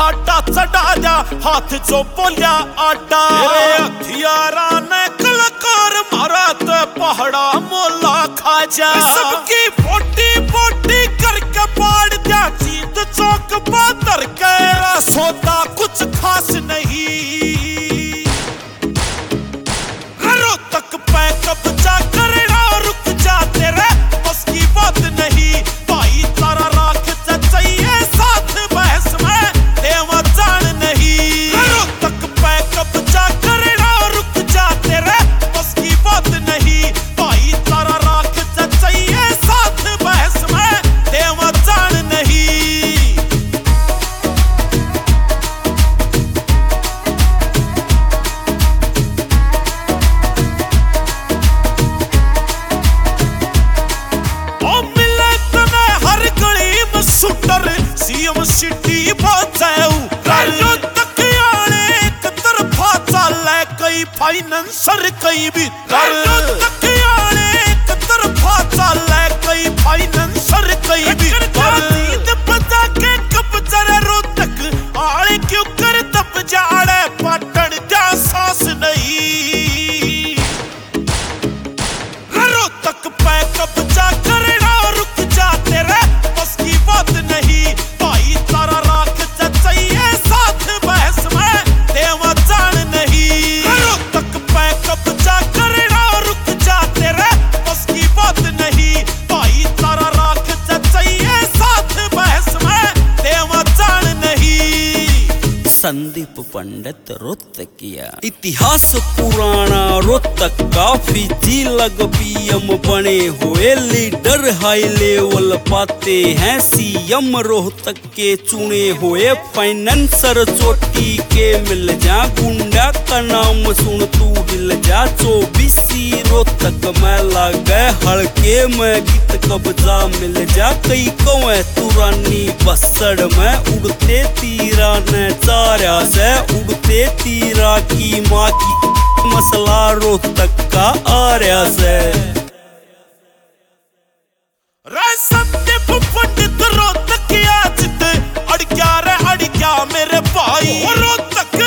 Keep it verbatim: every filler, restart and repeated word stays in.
आटा चढ़ा जा हाथ जो बोलिया आटा हथियारा ने कलाकार मारा तो पहाड़ा मोला खा जा सबकी बोटी बोटी करके पाड़ दिया जीत चौक बादर के सोता कुछ खास नहीं रो तक पे कब्जा करना रुक जा तेरे बस की बात नहीं भाई तारा राख चाहिए साथ बहस में देवा जान नहीं रो तक पे कब्जा करना रुक जा तेरे बस की बात नहीं भाई तारा राख चाहिए साथ बहस में देवा जान नहीं सीएम सिटी बचाऊ रो तक आने एक तरफा चले कई फाइनेंसर कई भी रो तक आने एक तरफा चले कई फाइनेंसर कई भी नींद बजा के कब जरा रो तक आले क्यों कर तब जाड़े पाटन का सांस नहीं रो तक पे कब्जा करना रुक जा तेरे बस की बात नहीं संदीप पंडित रोहतकिया इतिहास पुराना रोहतक काफी जिलग पीएम बने हुए लीडर हाई लेवल पाते हैं सीएम रोहतक के चुने हुए फाइनेंसर चोटी के मिल जा गुंडा का नाम सुन तू हिल जा चौबीसी रोहतक में लागे हड़के में गीत कब्जा मिल जा कई कौए तुरानी बसड़ में उड़ते तीरा ने से उड़ते तीरा की माँ की मसला रोहतक का आर्या से पंडित रोहतक आज अड़क्या रे अड़क्या मेरे भाई रोहतक